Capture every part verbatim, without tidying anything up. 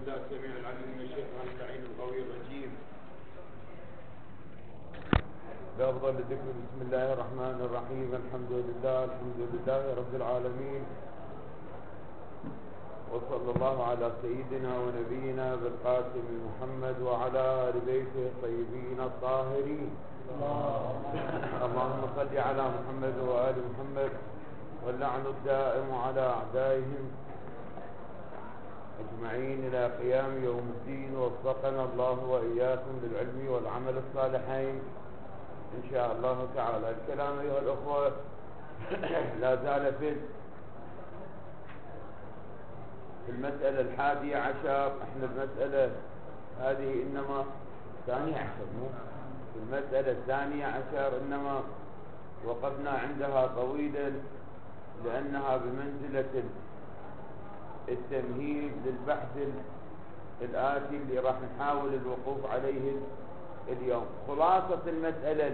بالله السميع العليم من الشيطان اللعين القوي الرجيم. بأفضل الذكر بسم الله الرحمن الرحيم. الحمد لله الحمد لله رب العالمين، وصلى الله على سيدنا ونبينا بالقاسم محمد وعلى آل بيته الطيبين الطاهرين. اللهم صل على محمد وآل محمد، واللعن الدائم على أعدائهم أجمعين إلى قيام يوم الدين. ووفقنا الله وإياكم للعلم والعمل الصالحين إن شاء الله تعالى. الكلام أيها الأخوة لا زال في في المسألة الحادية عشر. احنا المسألة هذه إنما ثانية عشر، مو في المسألة الثانية عشر، إنما وقفنا عندها طويلا لأنها بمنزلة التمهيد للبحث الآتي اللي راح نحاول الوقوف عليه اليوم. خلاصة المسألة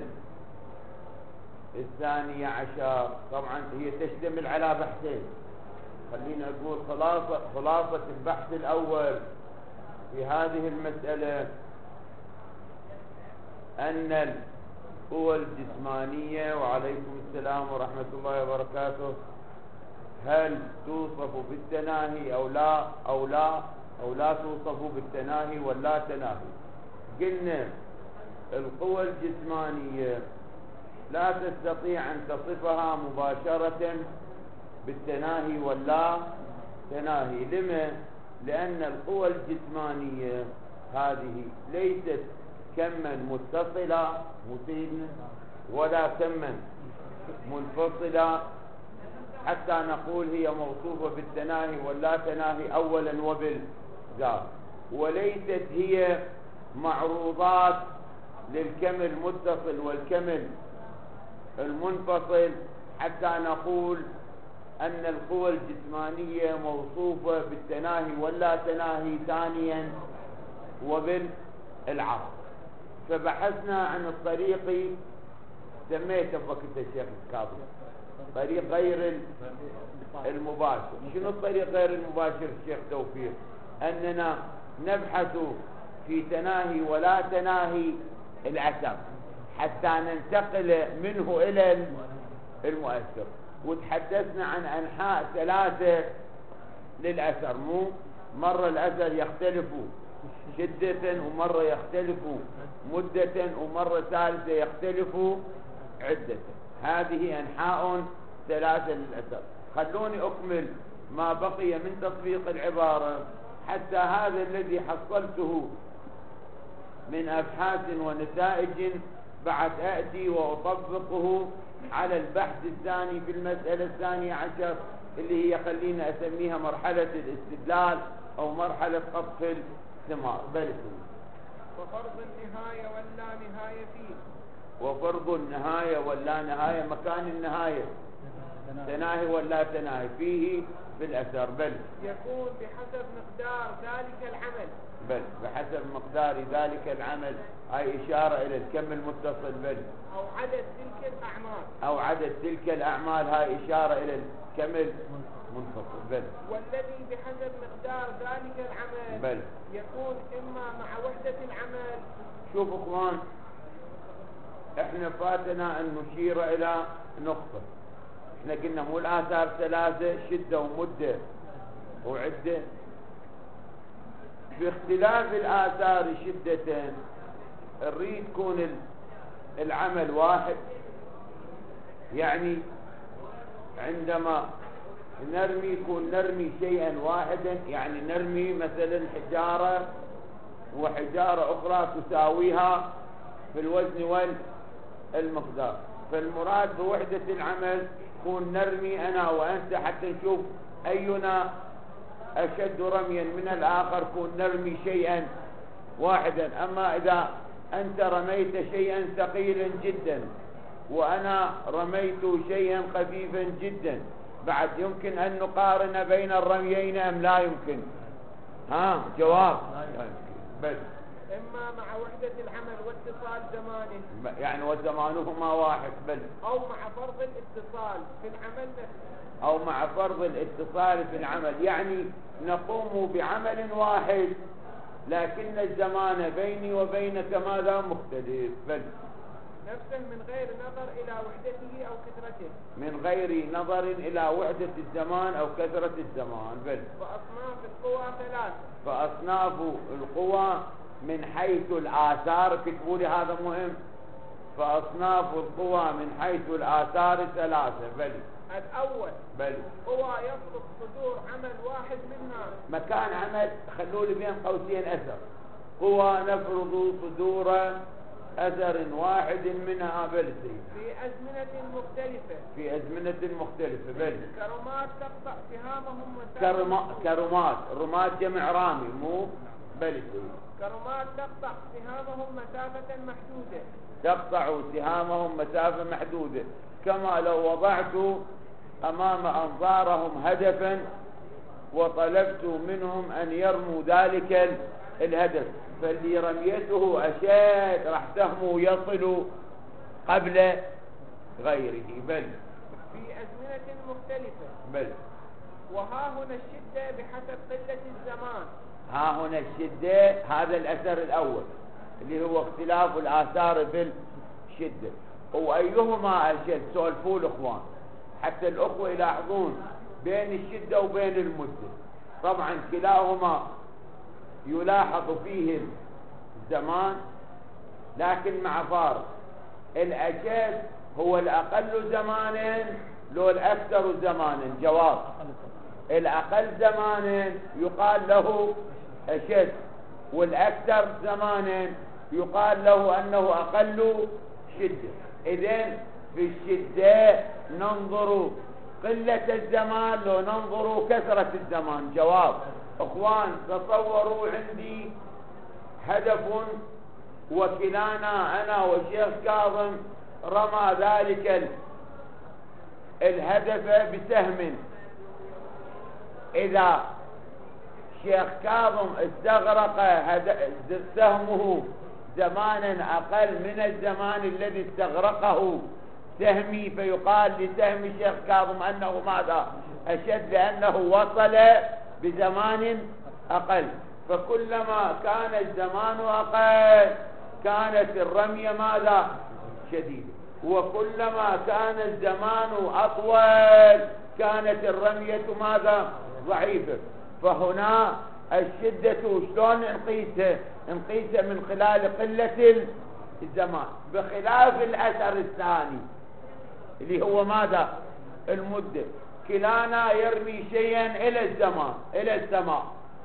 الثانية عشر طبعا هي تشتمل على بحثين. خلينا أقول خلاصة خلاصة البحث الأول في هذه المسألة أن القوى الجسمانية، وعليكم السلام ورحمة الله وبركاته، هل توصف بالتناهي أو لا أو لا أو لا توصف بالتناهي ولا تناهي. قلنا القوى الجسمانية لا تستطيع أن تصفها مباشرة بالتناهي ولا تناهي. لما؟ لأن القوى الجسمانية هذه ليست كما متصلة متين ولا كما منفصلة حتى نقول هي موصوفة بالتناهي ولا تناهي أولا وبالذات، وليست هي معروضات للكم المتصل والكم المنفصل حتى نقول أن القوى الجسمانية موصوفة بالتناهي ولا تناهي ثانيا وبالعرض. فبحثنا عن الطريق سميته بوقت الشيخ الكاظم طريق غير المباشر. شنو الطريق غير المباشر الشيخ توفيق؟ أننا نبحث في تناهي ولا تناهي الأثر حتى ننتقل منه إلى المؤثر. وتحدثنا عن أنحاء ثلاثة للأثر، مو مرة الأثر يختلف شدة، ومرة يختلف مدة، ومرة ثالثة يختلف عدة. هذه أنحاء ثلاثة للأثر. خلوني أكمل ما بقي من تطبيق العبارة حتى هذا الذي حصلته من أبحاث ونتائج بعد أأتي وأطبقه على البحث الثاني في المسألة الثانية عشر اللي هي خلينا أسميها مرحلة الاستدلال أو مرحلة قطف الثمار. بل وفرض النهاية ولا نهاية فيه. وفرض النهاية ولا نهاية، مكان النهاية تناهي ولا تناهي فيه في الأثر. بل يكون بحسب مقدار ذلك العمل. بل بحسب مقدار ذلك العمل، هاي إشارة إلى الكم المتصل. بل أو عدد تلك الأعمال. أو عدد تلك الأعمال، هاي إشارة إلى الكم المنفصل. بل والذي بحسب مقدار ذلك العمل بل يكون إما مع وحدة العمل. شوف إخوان، إحنا فاتنا أن نشير إلى نقطة. إحنا قلنا مو الآثار ثلاثة، شدة ومدة وعدة. باختلاف الآثار شدة نريد يكون العمل واحد. يعني عندما نرمي يكون نرمي شيئا واحدا، يعني نرمي مثلا حجارة وحجارة أخرى تساويها في الوزن والمقدار. فالمراد بوحدة العمل يكون نرمي أنا وأنت حتى نشوف أينا أشد رميا من الآخر، كون نرمي شيئا واحدا. أما إذا أنت رميت شيئا ثقيلا جدا وأنا رميت شيئا خفيفا جدا، بعد يمكن أن نقارن بين الرميين أم لا يمكن؟ ها جواب لا يمكن. بل إما مع وحدة العمل واتصال زمانه، يعني وزمانهما واحد. بل أو مع فرض الاتصال في العمل نفسه. أو مع فرض الاتصال في العمل، يعني نقوم بعمل واحد لكن الزمان بيني وبينك ماذا مختلف. بل نفسه من غير نظر إلى وحدته أو كثرته، من غير نظر إلى وحدة الزمان أو كثرة الزمان. بل فأصناف القوى ثلاثة، فأصناف القوى من حيث الآثار، كتبوا لي هذا مهم، فأصناف القوى من حيث الآثار ثلاثة. بل الأول بل قوى يسقط صدور عمل واحد منها، مكان عمل، خلوا لي بين قوسين أثر، قوى نفرض صدور أثر واحد منها. بل في أزمنة مختلفة، في أزمنة مختلفة. بل كرمات تقطع سهامهم كرما كرمات، رمات جمع رامي مو. بل كرمات تقطع سهامهم مسافة محدودة، تقطع سهامهم مسافة محدودة، كما لو وضعت أمام أنظارهم هدفا وطلبت منهم أن يرموا ذلك الهدف، فاللي رميته أشد راح سهمه يصل قبل غيره. بل في أزمنة مختلفة. بل وها هنا الشدة بحسب قلة الزمان. ها هنا الشدة، هذا الأثر الأول اللي هو اختلاف الآثار في الشدة. وأيهما أشد؟ سولفوا الأخوان حتى الأخوة يلاحظون بين الشدة وبين المدة. طبعا كلاهما يلاحظ فيه الزمان لكن مع فارق، الأشد هو الأقل زمانا لو الأكثر زمانا. جواب: الأقل زمانا يقال له أشد، والأكثر زمانا يقال له أنه أقل شدة. إذن في الشدة ننظر قلة الزمان لو ننظر كثرة الزمان. جواب: اخوان تصوروا عندي هدف وكلانا انا والشيخ كاظم رمى ذلك الهدف بسهم. اذا شيخ كاظم استغرق سهمه زمانا اقل من الزمان الذي استغرقه سهمي، فيقال لسهم الشيخ كاظم انه ماذا؟ اشد، لانه وصل بزمان أقل. فكلما كان الزمان أقل كانت الرمية ماذا؟ شديدة، وكلما كان الزمان أطول كانت الرمية ماذا؟ ضعيفة. فهنا الشدة شلون نقيسها؟ نقيسها من خلال قلة الزمان، بخلاف الأثر الثاني اللي هو ماذا؟ المدة. كلانا يرمي شيئا إلى الزمان إلى السماء،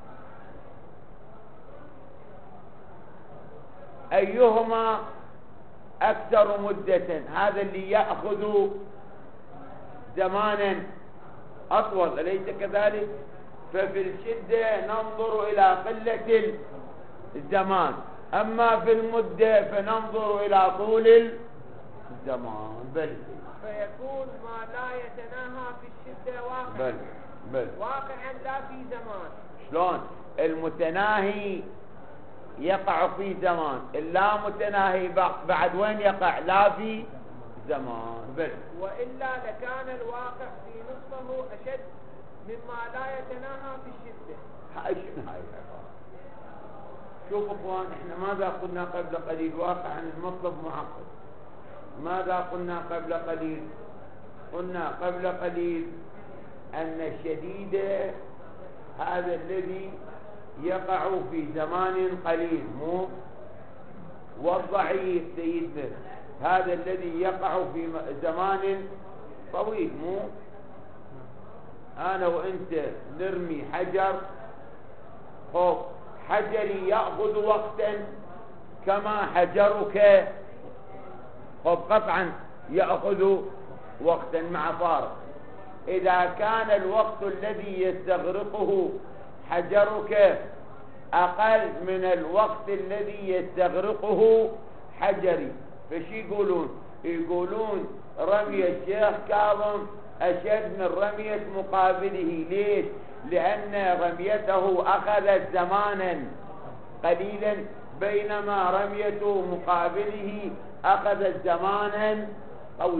أيهما أكثر مدة؟ هذا اللي يأخذ زمانا أطول، أليس كذلك؟ ففي الشدة ننظر إلى قلة الزمان، أما في المدة فننظر إلى طول الزمان. بل فيكون ما لا يتناهى في الشدة واقعا. بل بل واقعا لا في زمان. شلون؟ المتناهي يقع في زمان، اللا متناهي بعد وين يقع؟ لا في زمان. بل وإلا لكان الواقع في نصفه أشد مما لا يتناهى في الشدة. هاي شنو هاي العبارة؟ شوف اخوان، احنا ماذا قلنا قبل قليل؟ واقعا المطلب معقد. ماذا قلنا قبل قليل؟ قلنا قبل قليل أن الشديد هذا الذي يقع في زمان قليل مو، والضعيف سيدنا هذا الذي يقع في زمان طويل مو. أنا وأنت نرمي حجر، خوف حجري يأخذ وقتا كما حجرك، خوف قطعا يأخذ وقتا مع فارق. إذا كان الوقت الذي يستغرقه حجرك أقل من الوقت الذي يستغرقه حجري، فشي يقولون؟ يقولون رمي الشيخ كاظم أشد من رمية مقابله. ليش؟ لأن رميته أخذت زمانا قليلا بينما رمية مقابله أخذت زمانا طويلا.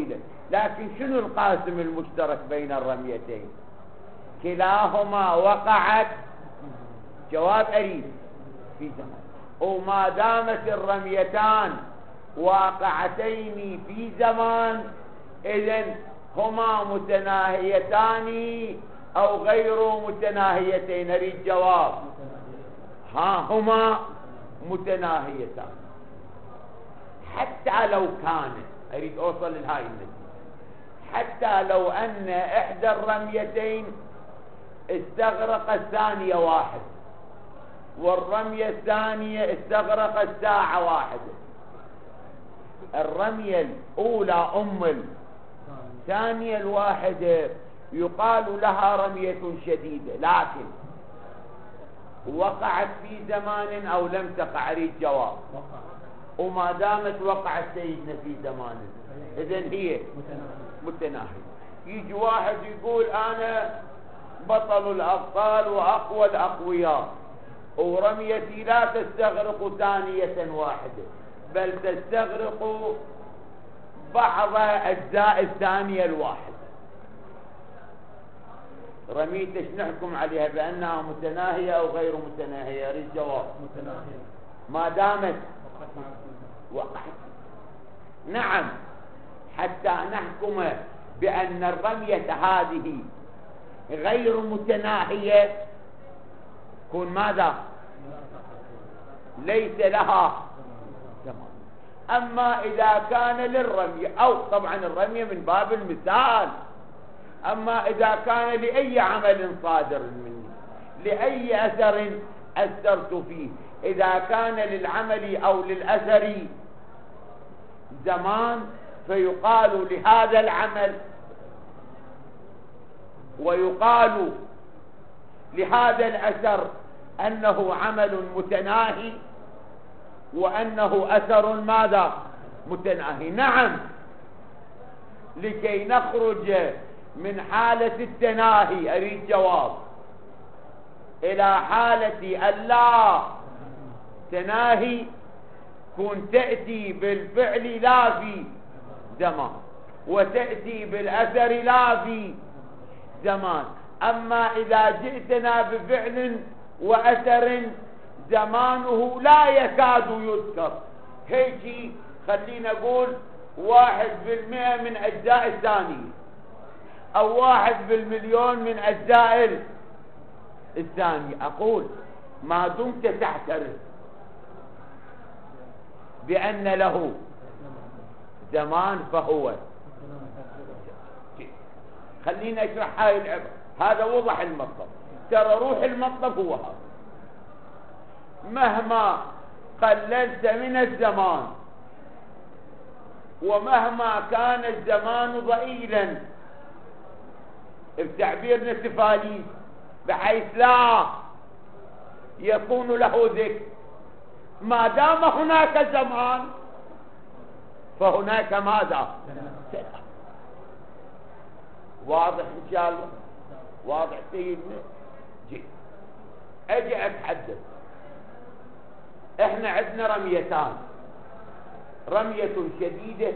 لكن شنو القاسم المشترك بين الرميتين؟ كلاهما وقعت، جواب أريد، في زمان. وما دامت الرميتان واقعتين في زمان إذن هما متناهيتان أو غير متناهيتين؟ أريد جواب. ها هما متناهيتان. حتى لو كان، أريد أوصل لهاي النتيجة، حتى لو أن إحدى الرميتين استغرق الثانية واحد والرمية الثانية استغرقت ساعة واحدة، الرمية الأولى أم الثانية الواحدة يقال لها رمية شديدة، لكن وقعت في زمان أو لم تقع؟ أريد جواب. وما دامت وقعت سيدنا في زمان إذن هي متناهية. يجي واحد يقول أنا بطل الأبطال وأقوى الأقوياء ورميتي لا تستغرق ثانية واحدة بل تستغرق بعض أجزاء الثانية الواحدة، رميتش نحكم عليها بأنها متناهية أو غير متناهية؟ أريد جواب. متناهية ما دامت وقعت. نعم، حتى نحكم بأن الرمية هذه غير متناهية كون ماذا؟ ليس لها زمان. أما إذا كان للرمية، أو طبعا الرمية من باب المثال، أما إذا كان لأي عمل صادر مني، لأي أثر أثرت فيه، إذا كان للعمل أو للأثر زمان فيقال لهذا العمل ويقال لهذا الأثر أنه عمل متناهي وأنه أثر ماذا؟ متناهي. نعم، لكي نخرج من حالة التناهي أريد جواب إلى حالة اللا تناهي كن تأتي بالفعل لا في زمان وتأتي بالأثر لا في زمان. أما إذا جئتنا بفعل وأثر زمانه لا يكاد يذكر، هيك خلينا نقول واحد بالمئة من أجزاء الثانية أو واحد بالمليون من أجزاء الثانية، أقول ما دمت تعترف بأن له زمان فهو. خلينا اشرح هاي العبارة، هذا وضح المطلب، ترى روح المطلب هو هذا. مهما قللت من الزمان ومهما كان الزمان ضئيلا بتعبيرنا التفاليس بحيث لا يكون له ذكر، ما دام هناك زمان فهناك ماذا؟ سلام. واضح إن شاء الله؟ واضح سيدنا؟ جي أجي أتحدث. إحنا عندنا رميتان، رمية شديدة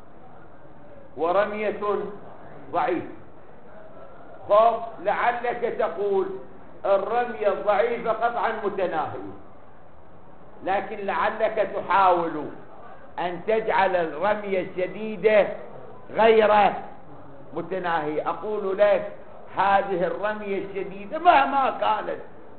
ورمية ضعيفة. خب لعلك تقول الرمية الضعيفة قطعا متناهية، لكن لعلك تحاول أن تجعل الرمية الشديدة غير متناهية. أقول لك هذه الرمية الشديدة مهما كانت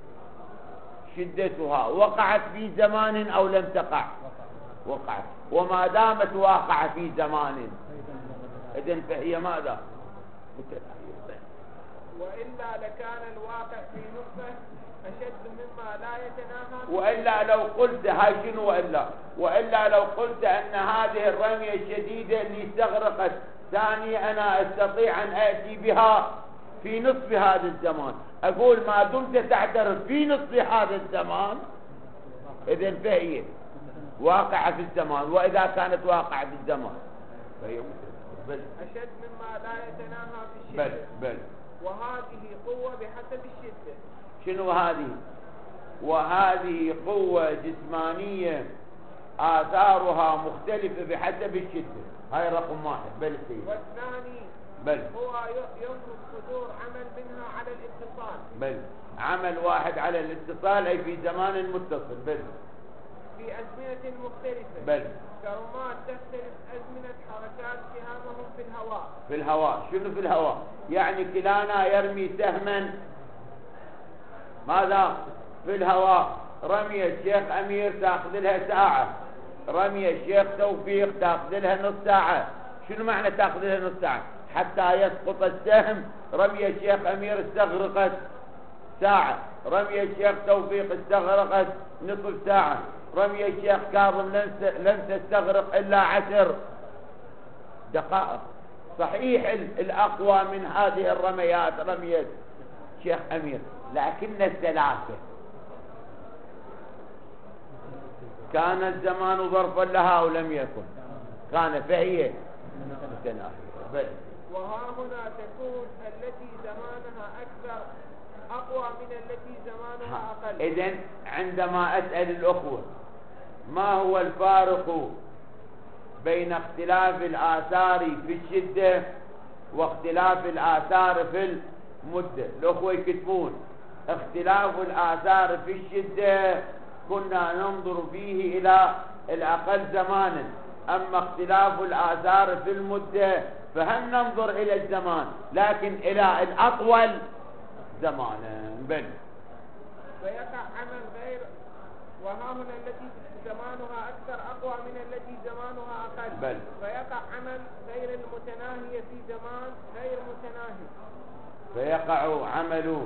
شدتها وقعت في زمان أو لم تقع وقعت، وما دامت واقعة في زمان إذن فهي ماذا؟ متناهية. وإلا لكان الواقع في نصفه أشد مما لا يتناهى. وإلا لو قلت هاي شنو؟ وإلا وإلا لو قلت أن هذه الرمية الشديدة اللي استغرقت ثانية أنا أستطيع أن آتي بها في نصف هذا الزمان، أقول ما دمت تعترف في نصف هذا الزمان إذن فهي واقعة في الزمان، وإذا كانت واقعة في الزمان فهي بل أشد مما لا يتناهى في الشدة. بل بل وهذه قوة بحسب الشدة. شنو هذه؟ وهذه قوة جسمانية آثارها مختلفة بحسب الشدة. هاي رقم واحد. بل سيد. والثاني بل هو يمكن صدور عمل منها على الاتصال. بل عمل واحد على الاتصال أي في زمان متصل. بل في أزمنة مختلفة. بل كرمات تختلف أزمنة حركات سهامهم في الهواء. في الهواء. شنو في الهواء؟ يعني كلانا يرمي سهما ماذا في الهواء. رمي الشيخ أمير تأخذ لها ساعة، رمي الشيخ توفيق تأخذ لها نص ساعة. شنو معنى تأخذ لها نص ساعة؟ حتى يسقط السهم. رمي الشيخ أمير استغرقت ساعة، رمي الشيخ توفيق استغرقت نصف ساعة، رمي الشيخ كاظم لن تستغرق إلا عشر دقائق. صحيح الأقوى من هذه الرميات رمية الشيخ أمير، لكن الثلاثة كان الزمان ظرفا لها أو لم يكن، كان فهي متناهية. وها هنا تكون التي زمانها أكثر أقوى من التي زمانها أقل. إذن عندما أسأل الأخوة ما هو الفارق بين اختلاف الآثار في الشدة واختلاف الآثار في المدة، الأخوة يكتبون اختلاف الآثار في الشدة كنا ننظر فيه إلى الأقل زمانا، أما اختلاف الآثار في المدة فهم ننظر إلى الزمان لكن إلى الأطول زمانا. بل فيقع عمل غير، وها هنا التي زمانها أكثر أقوى من التي زمانها أقل. بل فيقع عمل غير المتناهية في زمان غير متناهي. فيقع عمل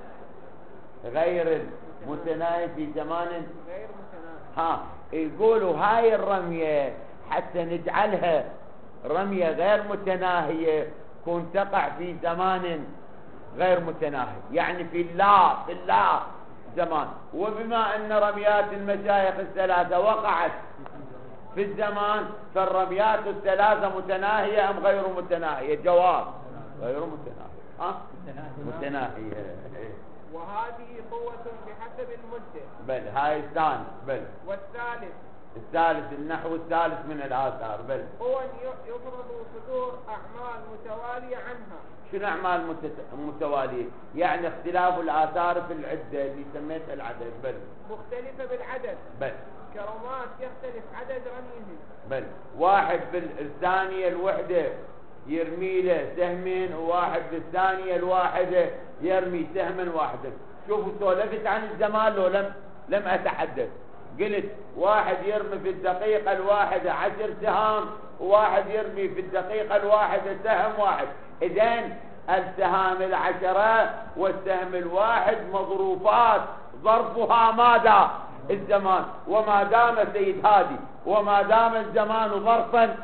غير المتناهي في زمان غير متناهي. ها يقولوا هاي الرمية حتى نجعلها رمية غير متناهية كون تقع في زمان غير متناهي، يعني في اللا في اللا زمان. وبما أن رميات المشايخ الثلاثة وقعت في الزمان فالرميات الثلاثة متناهية أم غير متناهية؟ جواب غير متناهية. ها متناهية. وهذه قوة بحسب المدة. بل هاي الثاني. بل والثالث الثالث النحو الثالث من الآثار. بل هو يفرض صدور أعمال متوالية عنها. شنو أعمال متوالية؟ يعني اختلاف الآثار في العدة اللي سميتها العدد. بل مختلفة بالعدد. بل كرمات يختلف عدد رميهم. بل واحد بالثانية الوحدة يرمي له سهمين، وواحد بالثانية الواحدة يرمي سهما واحدا. شوفوا سولفت عن الزمان لو لم لم أتحدث. قلت واحد يرمي في الدقيقة الواحدة عشر سهام، وواحد يرمي في الدقيقة الواحدة سهم واحد. إذن السهام العشرة والسهم الواحد مظروفات ظرفها ماذا؟ الزمان. وما دام سيد هادي وما دام الزمان ظرفا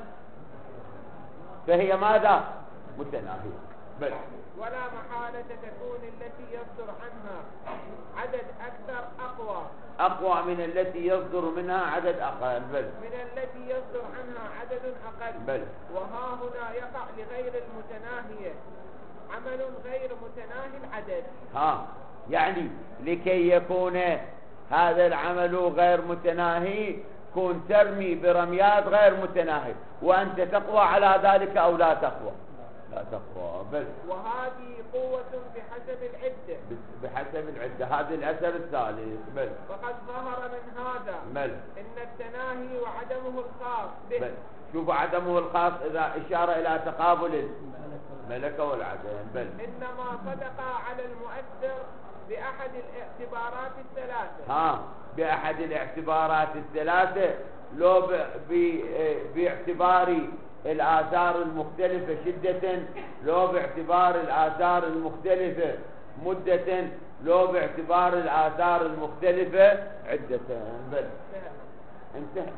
فهي ماذا؟ متناهية. بل ولا محالة تكون التي يصدر عنها عدد أكثر أقوى أقوى من التي يصدر منها عدد أقل. بل من التي يصدر عنها عدد أقل. بل وها هنا يقع لغير المتناهية عمل غير متناهي العدد. ها يعني لكي يكون هذا العمل غير متناهي كن ترمي برميات غير متناهي، وأنت تقوى على ذلك أو لا تقوى؟ لا تقوى. بل وهذه قوة بحسب العدة. بحسب العدة. هذا الأثر الثالث. بل وقد ظهر من هذا بل إن التناهي وعدمه الخاص به. بل شوف عدمه الخاص إذا إشارة إلى تقابل الملكة والعدم. بل إنما صدق على المؤثر بأحد الاعتبارات الثلاثة. ها بأحد الاعتبارات الثلاثة، لو ب... ب... باعتبار الآثار المختلفة شدة، لو باعتبار الآثار المختلفة مدة، لو باعتبار الآثار المختلفة عدة. بل انتهى.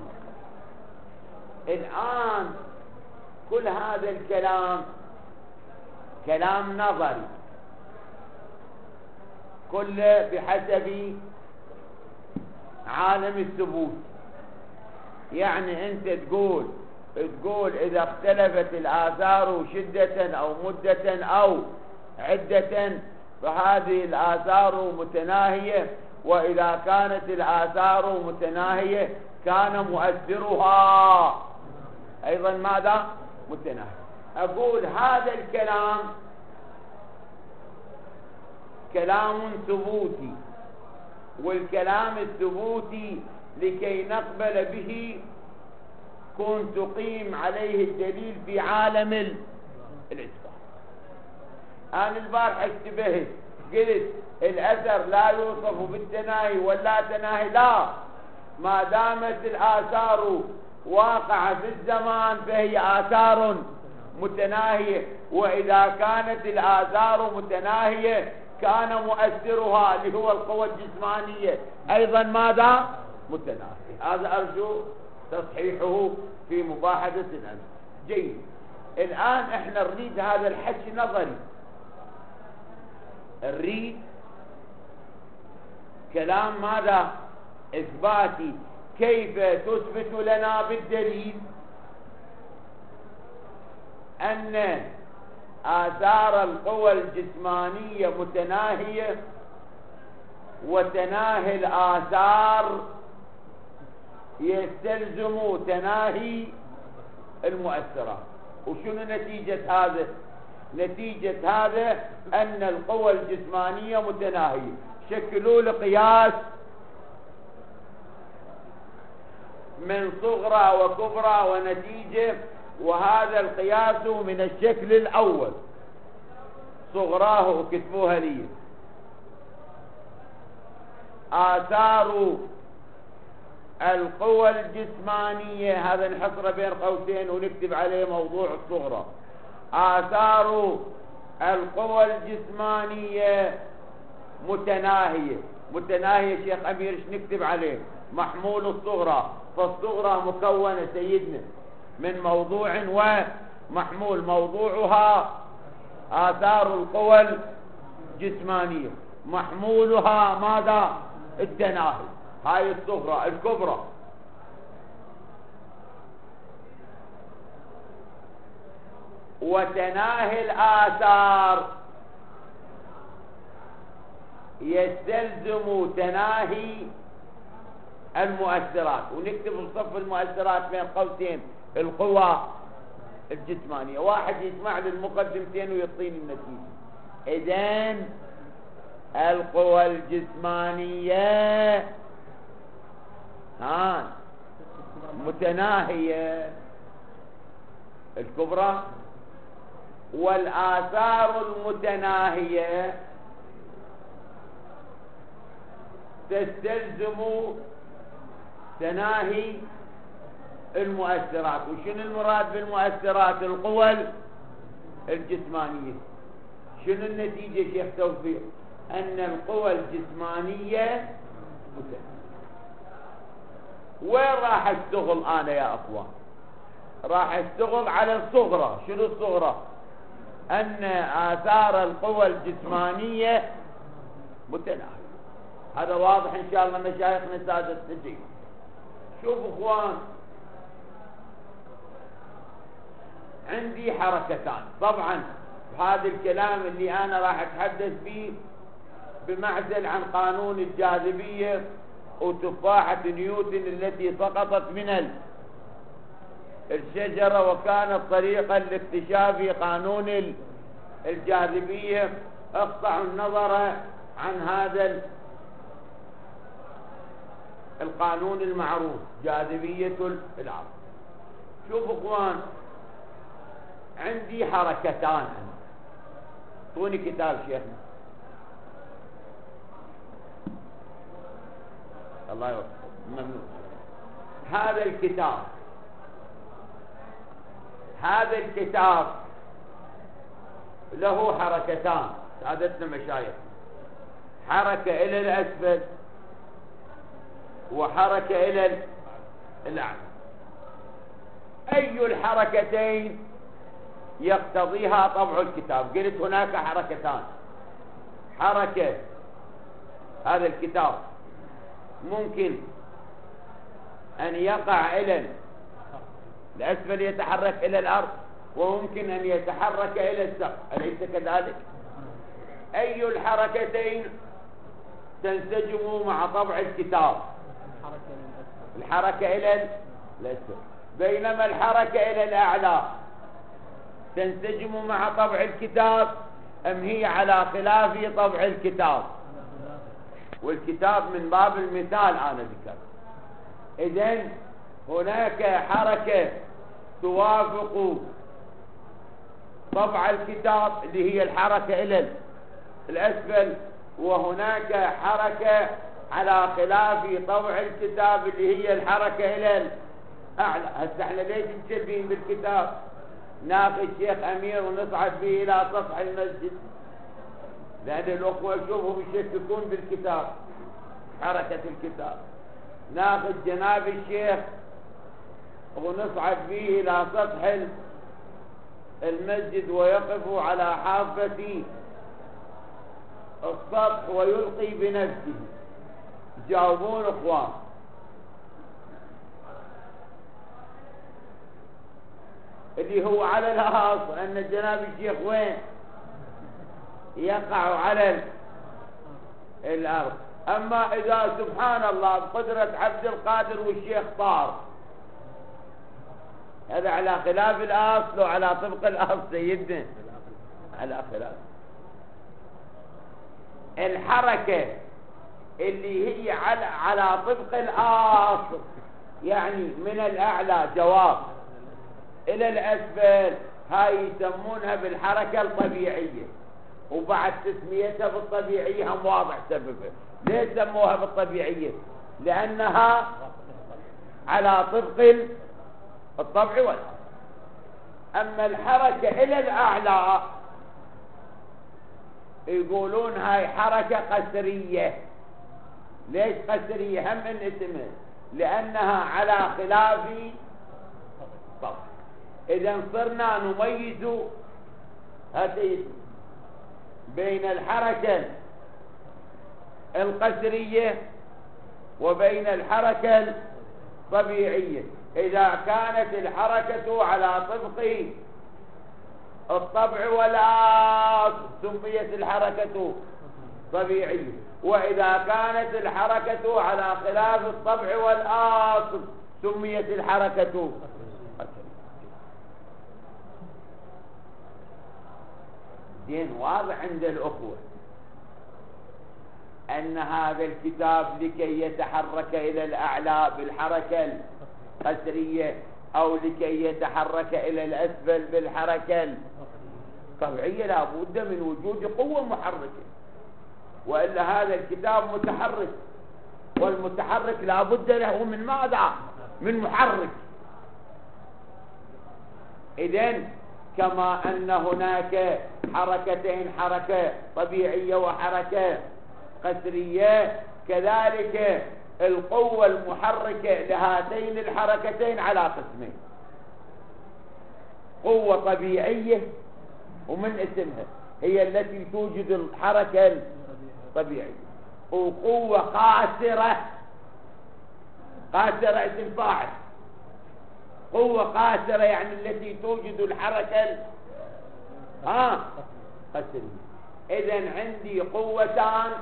الآن كل هذا الكلام كلام نظري كله بحسب عالم الثبوت. يعني انت تقول تقول اذا اختلفت الاثار شدة او مدة او عدة فهذه الاثار متناهية، وإذا كانت الآثار متناهية كان مؤثرها أيضا ماذا؟ متناهي. أقول هذا الكلام كلام ثبوتي، والكلام الثبوتي لكي نقبل به كن تقيم عليه الدليل في عالم الإثبات. أنا البارحة اشتبهت قلت الأثر لا يوصف بالتناهي ولا تناهي، لا، ما دامت الآثار واقعة في الزمان فهي آثار متناهية، وإذا كانت الآثار متناهية كان مؤثرها اللي هو القوى الجسمانية أيضا ماذا؟ متناهي. هذا أرجو تصحيحه في مباحثة الأمس. جيد. الآن احنا نريد هذا الحكي نظري، نريد كلام ماذا؟ إثباتي. كيف تثبت لنا بالدليل أن آثار القوى الجسمانية متناهية وتناهي الآثار يستلزم تناهي المؤثرات؟ وشنو نتيجة هذا؟ نتيجة هذا أن القوى الجسمانية متناهية. شكلوا لقياس من صغرى وكبرى ونتيجة، وهذا القياس من الشكل الأول صغراه وكتبوها لي. آثار القوى الجسمانية، هذا نحصره بين قوسين ونكتب عليه موضوع الصغرى. آثار القوى الجسمانية متناهية. متناهية شيخ أمير ايش نكتب عليه؟ محمول الصغرى. فالصغرى مكونة سيدنا من موضوع ومحمول. موضوعها آثار القوى الجسمانية، محمولها ماذا؟ التناهي. هاي الصغرى. الكبرى وتناهي الآثار يستلزم تناهي المؤثرات، ونكتب بصف المؤثرات بين قوسين القوى الجسمانية. واحد يسمع للمقدمتين ويعطيني النتيجة. إذن القوى الجسمانية ها متناهية الكبرى، والآثار المتناهية تستلزم تناهي المؤثرات. وشنو المراد بالمؤثرات؟ القوى الجسمانية. شنو النتيجة شيخ توفيق؟ أن القوى الجسمانية متناهية. وين راح اشتغل أنا يا أخوان؟ راح اشتغل على الصغرى. شنو الصغرى؟ أن آثار القوى الجسمانية متناهية. هذا واضح إن شاء الله مشايخنا سادة التجيب. شوفوا اخوان، عندي حركتان. طبعا هذا الكلام اللي انا راح اتحدث فيه بمعزل عن قانون الجاذبية وتفاحة نيوتن التي سقطت من الشجرة وكانت طريقا لاكتشاف قانون الجاذبية. اقطعوا النظر عن هذا القانون المعروف جاذبية الأرض. شوفوا اخوان، عندي حركتان. اعطوني كتاب شيخنا. الله يوفقك. ممنون. هذا الكتاب هذا الكتاب له حركتان سادتنا مشايخ، حركة إلى الأسفل وحركة إلى الأعلى. أي الحركتين يقتضيها طبع الكتاب؟ قلت هناك حركتان. حركة هذا الكتاب ممكن أن يقع إلى الأسفل يتحرك إلى الأرض، وممكن أن يتحرك إلى السقف، أليس كذلك؟ أي الحركتين تنسجم مع طبع الكتاب، الحركة إلى الأسفل، بينما الحركة إلى الأعلى تنسجم مع طبع الكتاب أم هي على خلاف طبع الكتاب؟ والكتاب من باب المثال أنا ذكرت. إذن هناك حركة توافق طبع الكتاب اللي هي الحركة إلى الأسفل، وهناك حركة على خلاف طبع الكتاب اللي هي الحركة إلى الأعلى. هسه احنا ليش نشبين بالكتاب؟ ناخذ الشيخ أمير ونصعد به إلى سطح المسجد، لأن الأخوة يشوفهم يشككون بالكتاب، حركة الكتاب. ناخذ جناب الشيخ ونصعد به إلى سطح المسجد ويقف على حافة السطح ويلقي بنفسه. جاوبون اخوان. اللي هو على الأصل أن جناب الشيخ وين؟ يقع على الأرض. أما إذا سبحان الله بقدرة عبد القادر والشيخ طار، هذا على خلاف الأصل وعلى طبق الأصل سيدنا، على خلاف. الحركة اللي هي على على طبق الأصل يعني من الأعلى جواب إلى الأسفل، هاي يسمونها بالحركة الطبيعية، وبعد تسميتها بالطبيعية هم واضح سببها. ليش سموها بالطبيعية؟ لأنها على طبق الطبع والأصل. أما الحركة إلى الأعلى يقولون هاي حركة قسرية. ليش قسرية؟ هم من اسمها لأنها على خلاف طبع. إذا صرنا نميز هاتين بين الحركة القسرية وبين الحركة الطبيعية. إذا كانت الحركة على طبق الطبع والأصل سميت الحركة طبيعية، وإذا كانت الحركة على خلاف الطبع والأصل سميت الحركة. زين واضح عند الأخوة أن هذا الكتاب لكي يتحرك إلى الأعلى بالحركة القسرية أو لكي يتحرك إلى الأسفل بالحركة الطبيعية لا بد من وجود قوة محركة، وإلا هذا الكتاب متحرك، والمتحرك لا بد له من ماذا؟ من محرك. إذن كما أن هناك حركتين، حركة طبيعية وحركة قسرية، كذلك القوة المحركة لهاتين الحركتين على قسمين: قوة طبيعية ومن اسمها هي التي توجد الحركة الطبيعية، وقوة قاسرة. قاسرة اسم فاعل، قوة قاسرة يعني التي توجد الحركة ها قسرية. إذن عندي قوتان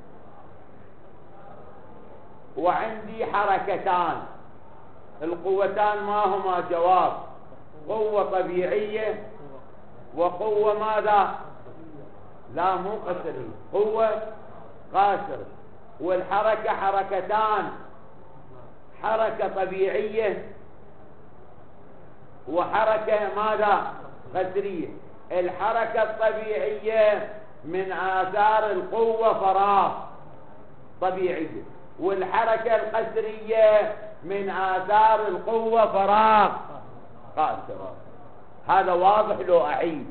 وعندي حركتان. القوتان ما هما؟ جواب: قوة طبيعية وقوة ماذا؟ لا مو قسرية، قوة قاسرة. والحركة حركتان: حركة طبيعية وحركة ماذا؟ قسرية. الحركة الطبيعية من آثار القوة فراغ طبيعية، والحركة القسرية من آثار القوة فراغ قاسرة. هذا واضح لو أعيد؟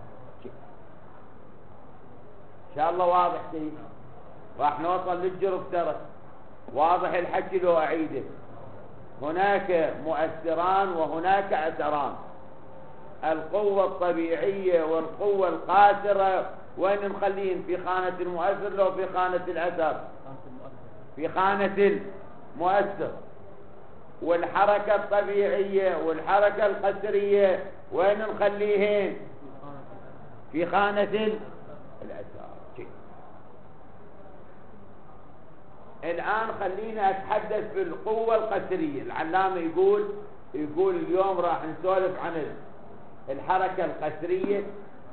إن شاء الله واضح سيدي، راح نوصل للجرف ترى. واضح الحكي لو أعيده. هناك مؤثران وهناك أثران: القوة الطبيعية والقوة القاسرة. وين نخليهم؟ في خانة المؤثر لو في خانة الأثر؟ في خانة المؤثر. والحركة الطبيعية والحركة القسرية وين نخليهن؟ في خانة الأثر. الآن خلينا أتحدث بالقوة القسرية. العلامة يقول يقول اليوم راح نسولف عن الحركة القسرية،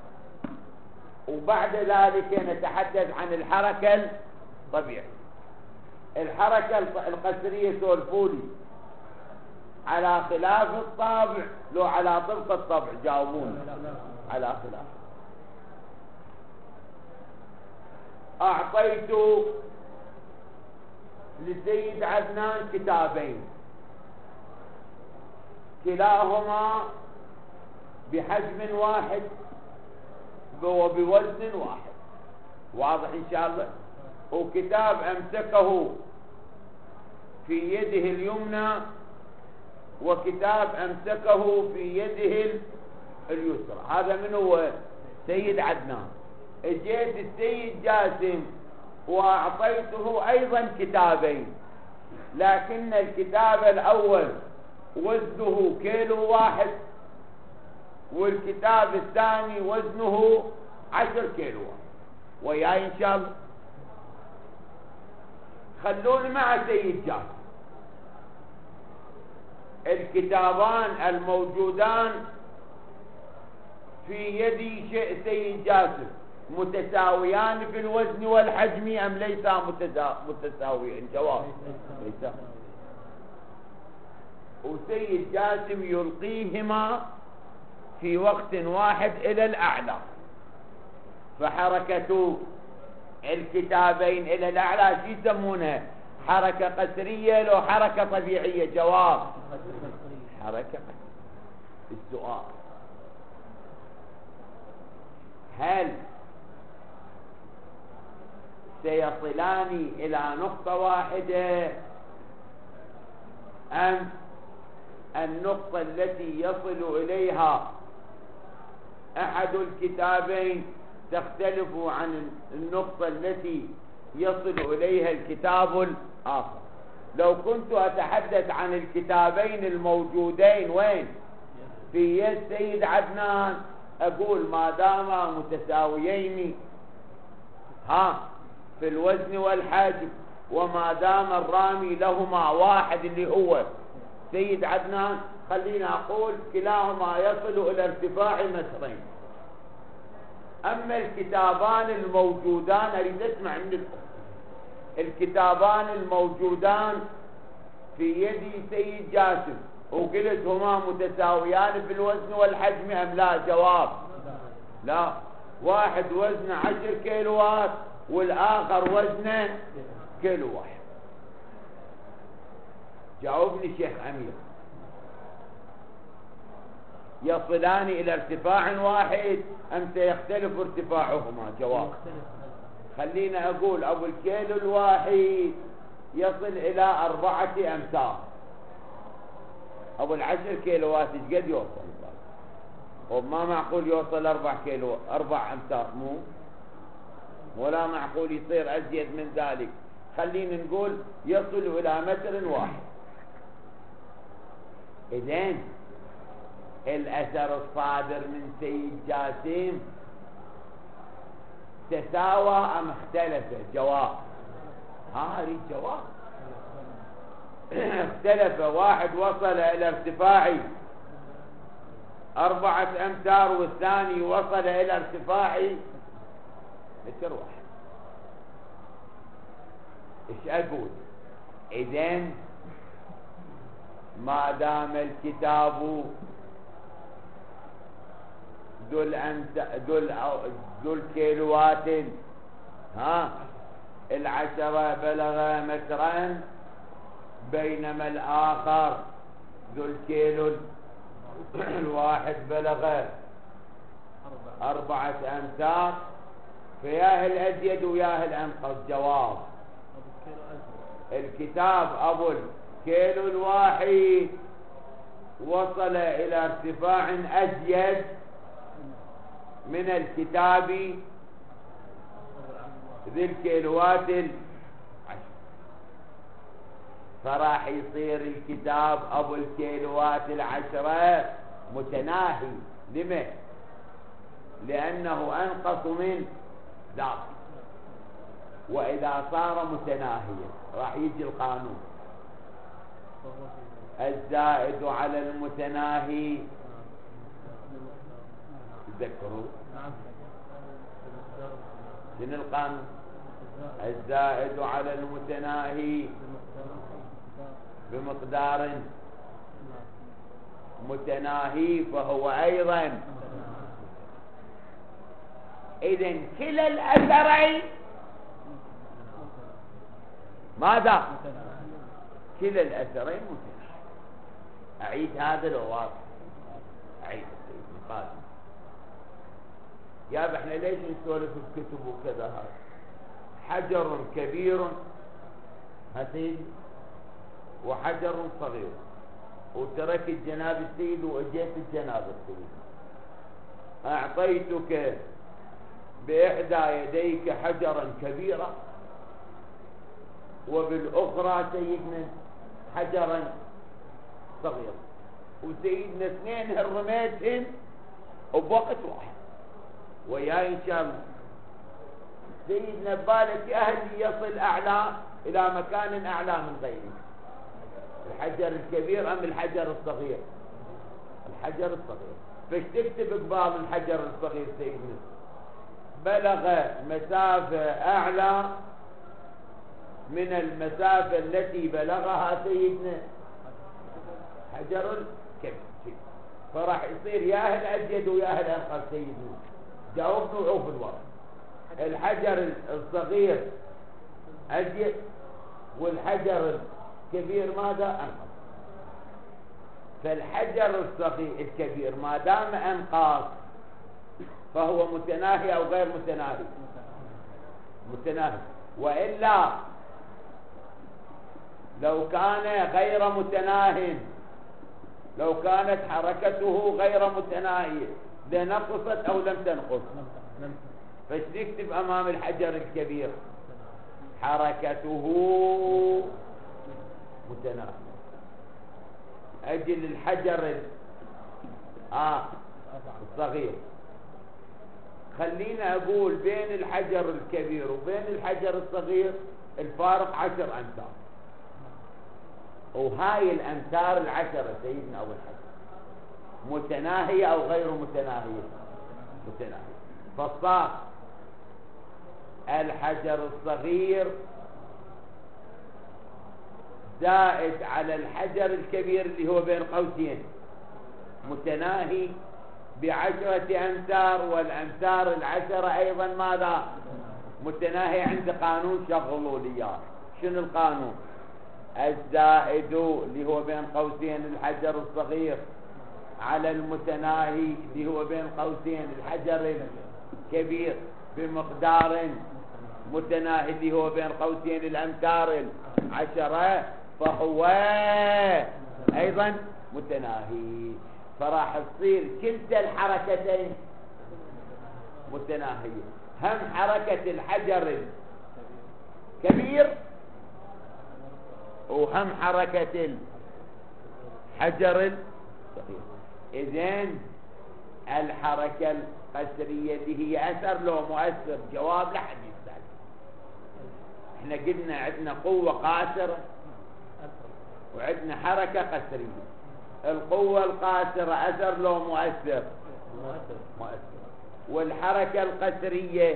وبعد ذلك نتحدث عن الحركة الطبيعية. الحركة القسرية سولفولي على خلاف الطابع لو على طبق الطبع؟ جاوبوني. على خلاف. أعطيت لسيد عدنان كتابين كلاهما بحجم واحد وبوزن واحد، واضح إن شاء الله. وكتاب أمسكه في يده اليمنى وكتاب أمسكه في يده اليسرى. هذا من هو؟ سيد عدنان. اجيت السيد جاسم وأعطيته أيضا كتابين، لكن الكتاب الأول وزنه كيلو واحد والكتاب الثاني وزنه عشر كيلو. وياي إن شاء الله. خلوني مع سيد جاسم. الكتابان الموجودان في يدي سيد جاسم متساويان في الوزن والحجم أم ليسا متساويين؟ جواب ليس. وسيد جاسم يلقيهما في وقت واحد إلى الأعلى، فحركة الكتابين إلى الأعلى شو يسمونها؟ حركة قسرية لو حركة طبيعية؟ جواب حركة قسرية. السؤال: هل سيصلان إلى نقطة واحدة أم النقطة التي يصل إليها أحد الكتابين تختلف عن النقطة التي يصل إليها الكتاب الآخر؟ لو كنت أتحدث عن الكتابين الموجودين وين؟ في يد سيد عدنان، أقول ما داما متساويين ها في الوزن والحجم، وما دام الرامي لهما واحد اللي هو سيد عدنان، خلينا أقول كلاهما يصل إلى ارتفاع مترين. أما الكتابان الموجودان، أريد أسمع منكم، الكتابان الموجودان في يدي سيد جاسم وقلت هما متساويان في الوزن والحجم أم لا؟ جواب لا. واحد وزنه عشر كيلوات والآخر وزنه كيلو واحد. جاوبني شيخ أمير. يصلان إلى ارتفاع واحد أم سيختلف ارتفاعهما؟ جواب. خلينا أقول أبو الكيلو الواحد يصل إلى أربعة أمتار، أبو العشر كيلوات ايش قد يوصل؟ وما معقول يوصل أربع كيلو أربع أمتار، مو ولا معقول يصير أزيد من ذلك. خلينا نقول يصل إلى متر واحد. إذن الأثر الصادر من سيد جاسم تساوى أم اختلف؟ جواب. ها أريد جواب. اختلف. واحد وصل إلى ارتفاع أربعة أمتار والثاني وصل إلى ارتفاع متر واحد. إيش أقول؟ إذن ما دام الكتاب ذو الأمت ذو ذو الكيلوات ها العشرة بلغ مترا، بينما الآخر ذو الكيلو الواحد بلغ أربعة أمتار، فياه الأزيد وياه الأنقص؟ جواب الكتاب أبو الكيلو الواحد وصل إلى ارتفاع أزيد من الكتاب ذي الكيلوات العشر، فراح يصير الكتاب أبو الكيلوات العشرة متناهي. لما؟ لأنه أنقص من ذاك. وإذا صار متناهيا راح يجي القانون الزائد على المتناهي. تذكروا شنو القانون؟ الزائد على المتناهي بمقدار متناهي فهو أيضا. إذن كلا الأثرين ماذا؟ كلا الأثرين متناهي. أعيد هذا لو واضح. أعيد قال يا احنا ليش نسولف بكتب وكذا؟ هذا حجر كبير هسيد وحجر صغير، وتركت جناب السيد واجيت الجناب السيد. اعطيتك باحدى يديك حجرا كبيرا وبالاخرى سيدنا حجرا صغيرا، وسيدنا اثنين رميتهم وبوقت واحد وياي ان شاء الله. سيدنا بالك اهلي يصل اعلى الى مكان اعلى من غيره، الحجر الكبير ام الحجر الصغير؟ الحجر الصغير. فايش تكتب قبال الحجر الصغير سيدنا؟ بلغ مسافة اعلى من المسافة التي بلغها سيدنا حجر الكبير، فراح يصير يا اهل اجد ويا اهل انقذ. سيدنا جاوبنا وعوف الورق. الحجر الصغير أجد والحجر الكبير ماذا؟ أنقص. فالحجر الصغير الكبير ما دام أنقص فهو متناهي أو غير متناهي؟ متناهي. وإلا لو كان غير متناهي، لو كانت حركته غير متناهية لنقصت أو لم تنقص؟ فايش نكتب امام الحجر الكبير؟ حركته متناهية. اجل الحجر آه الصغير، خلينا اقول بين الحجر الكبير وبين الحجر الصغير الفارق عشر امتار، وهاي الامتار العشرة سيدنا اول حجر متناهية او غير متناهية؟ متناهية. فالصار الحجر الصغير زائد على الحجر الكبير اللي هو بين قوسين متناهي بعشرة أمتار، والأمتار العشرة أيضا ماذا؟ متناهي. عند قانون شغلوا لي اياه. شنو القانون؟ الزائد اللي هو بين قوسين الحجر الصغير على المتناهي اللي هو بين قوسين الحجر الكبير بمقدار متناهي اللي هو بين قوسين الأمتار العشرة فهو أيضا متناهي. فراح تصير كلتا الحركتين متناهية، هم حركة الحجر الكبير وهم حركة الحجر الصغير. إذن الحركة القسرية اللي هي أثر لو مؤثر؟ جواب لحد يسأل. احنا قلنا عندنا قوة قاصرة وعندنا حركة قسرية. القوة القاصرة أثر لو مؤثر؟ مؤثر. والحركة القسرية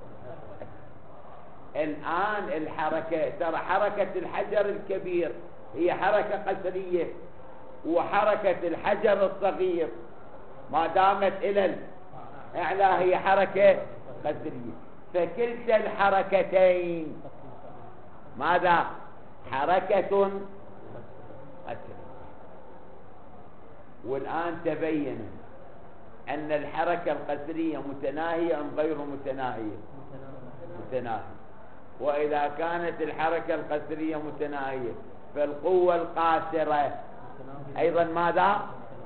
الآن الحركة، ترى حركة الحجر الكبير هي حركة قسرية، وحركة الحجر الصغير ما دامت إلى الأعلى هي حركة قسرية. فكلتا الحركتين ماذا؟ حركة قسرية. والآن تبين أن الحركة القسرية متناهية أم غير متناهية؟ متناهية. وإذا كانت الحركة القسرية متناهية فالقوة القاصرة أيضا ماذا؟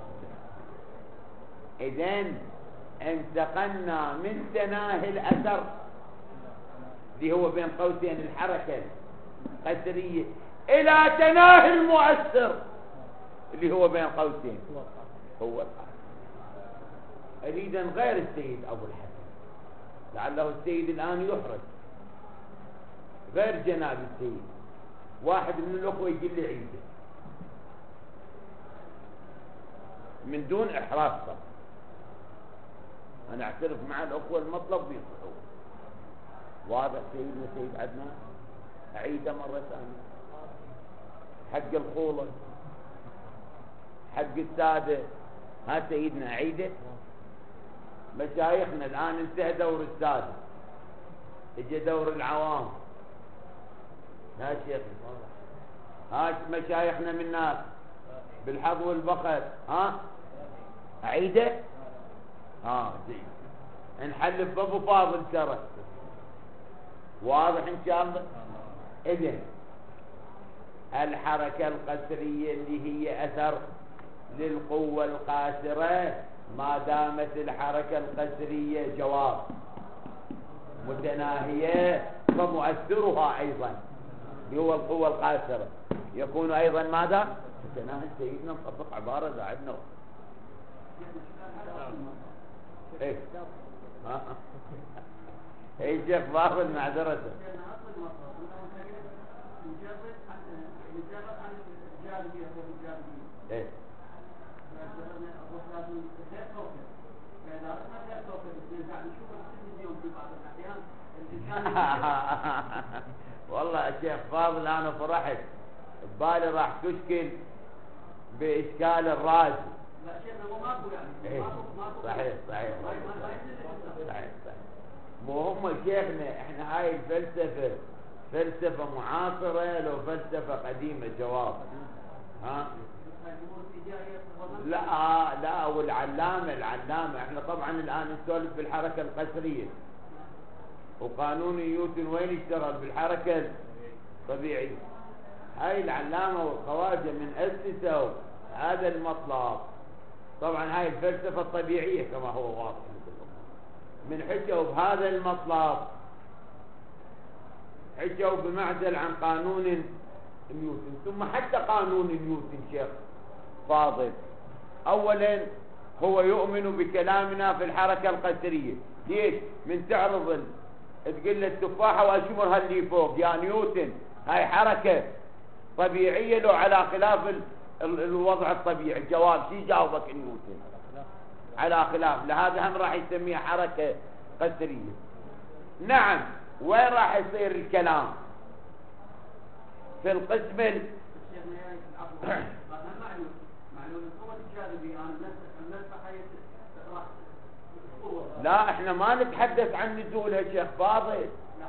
إذن انتقلنا من تناهي الأثر اللي هو بين قوسين الحركة القسرية إلى تناهي المؤثر اللي هو بين قوسين هو القاصر. أريدا غير السيد أبو الحسن، لعله السيد الآن يحرج غير جناب السيد، واحد من الأخوة يقول لي عيده من دون إحراج طبعا، أنا أعترف مع الأخوة المطلب بيصحوا. واضح سيدنا سيد عدنان؟ أعيده مرة ثانية. حق الخولة، حق السادة، ها سيدنا أعيده. مشايخنا الآن انتهى دور السادة، اجى دور العوام. ها شيخ، ها مشايخنا من الناس بالحظ والبخل، ها أعيده؟ ها زين، نحلف بابو فاضل ترى. واضح ان شاء الله. اذن الحركة القسرية اللي هي اثر للقوة القاسرة، ما دامت الحركة القسرية جواب متناهية فمؤثرها ايضا اللي هو القوة القاسرة يكون ايضا ماذا؟ متناهي. سيدنا نطبق عبارة قاعدنا ايه ها اي شيخ فاضل معذرة. ايه والله يا شيخ فاضل انا فرحت ببالي راح تشكل باشكال الرازي. لا شيخنا مو ماكو يعني إيه. ماكو ماكو صحيح صحيح صحيح صحيح. مو هم شيخنا احنا هاي الفلسفة فلسفة معاصرة لو فلسفة قديمة جواب. ها لا لا والعلامة العلامة احنا طبعا الان نسولف بالحركة القسرية، وقانون نيوتن وين اشتغل؟ بالحركة الطبيعية. هاي العلامة والخواجة من أسسوا هذا المطلب. طبعا هاي الفلسفة الطبيعية كما هو واضح من حكوا بهذا المطلب، حكوا بمعزل عن قانون نيوتن. ثم حتى قانون نيوتن شيخ فاضل اولا هو يؤمن بكلامنا في الحركة القسرية. ليش؟ من تعرض تقول له التفاحة واشمرها اللي فوق يا نيوتن، هاي حركة طبيعية لو على خلاف ال ال الوضع الطبيعي. الجواب شي جاوبك نيوتن على خلاف، لهذا هم راح يسميها حركة قسرية. نعم، وين راح يصير الكلام؟ في القسم ال لا احنا ما نتحدث عن نزولها شيخ فاضل.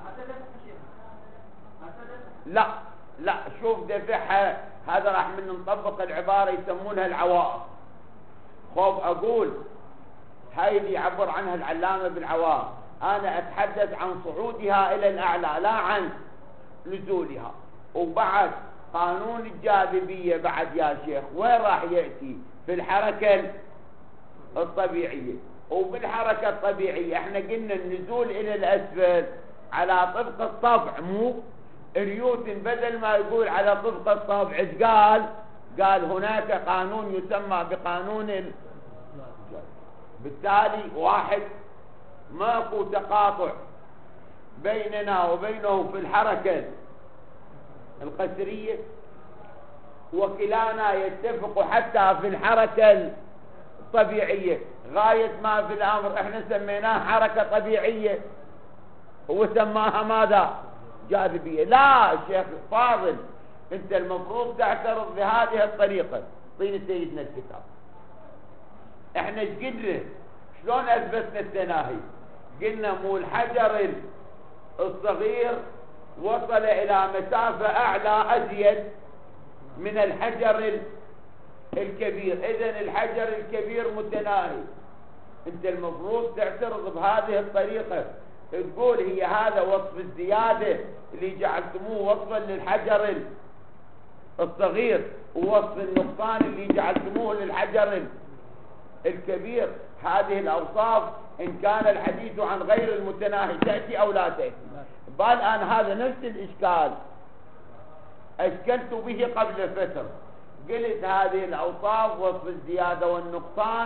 لا لا شوف دفعها هذا راح من نطبق العبارة يسمونها العوائق. خوف اقول هاي اللي يعبر عنها العلامة بالعوائق، انا اتحدث عن صعودها الى الاعلى لا عن نزولها. وبعد قانون الجاذبية بعد يا شيخ وين راح يأتي؟ في الحركة الطبيعية. وبالحركة الطبيعية احنا قلنا النزول الى الاسفل على طبق الطبع، مو نيوتن بدل ما يقول على طبق الطبع ايش قال؟ قال هناك قانون يسمى بقانون ال... بالتالي واحد ماكو تقاطع بيننا وبينه في الحركة القسرية، وكلانا يتفق حتى في الحركة الطبيعية. غاية ما في الأمر احنا سميناها حركة طبيعية وسماها ماذا؟ جاذبية. لا شيخ فاضل، انت المفروض تعترض بهذه الطريقة. طين سيدنا الكتاب احنا ايش قلنا؟ شلون اثبتنا التناهي؟ قلنا مو الحجر الصغير وصل الى مسافة اعلى ازيد من الحجر الكبير، اذن الحجر الكبير متناهي. انت المفروض تعترض بهذه الطريقة، تقول هي هذا وصف الزيادة اللي جعلتموه وصفا للحجر الصغير ووصف النقصان اللي جعلتموه للحجر الكبير. هذه الاوصاف ان كان الحديث عن غير المتناهي تأتي او لا تأتي. بالآن هذا نفس الاشكال اشكلت به قبل فترة، قلت هذه الاوصاف وصف الزيادة والنقصان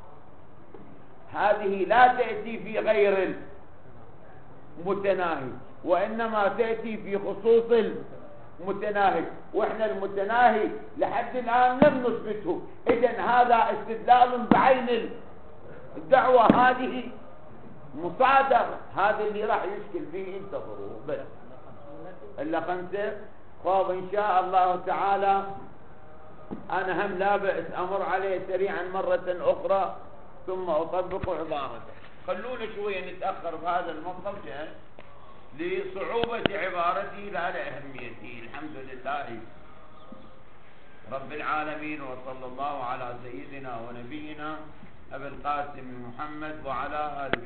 هذه لا تأتي في غير المتناهي. وإنما تأتي في خصوص المتناهي، وإحنا المتناهي لحد الآن لم نثبته. إذن هذا استدلال بعين الدعوة هذه مصادرة، هذا اللي راح يشكل فيه انتظروا بس. إلا خمسة خوف إن شاء الله تعالى. أنا هم لا بأس أمر عليه سريعا مرة أخرى ثم أطبق عبارته. خلونا شوية نتأخر بهذا المطلب لصعوبة عبارتي لا لأهميته. الحمد لله رب العالمين، وصلى الله على سيدنا ونبينا أبي القاسم محمد وعلى آله.